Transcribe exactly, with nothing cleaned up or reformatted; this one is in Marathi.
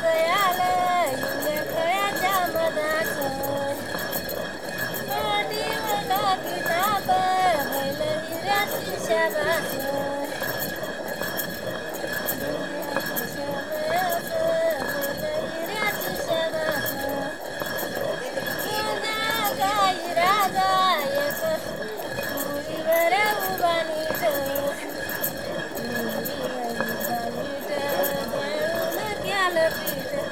आलं इंगळ्याच्या मधाचं पाठीवर टाकी ताप बैल हिऱ्याची शाबासं हिऱ्याची शाबासं तुझ्या गाई राजा एक मुलीवर उभा नीट मुलीवर उभा नीट जळून केलं पीठ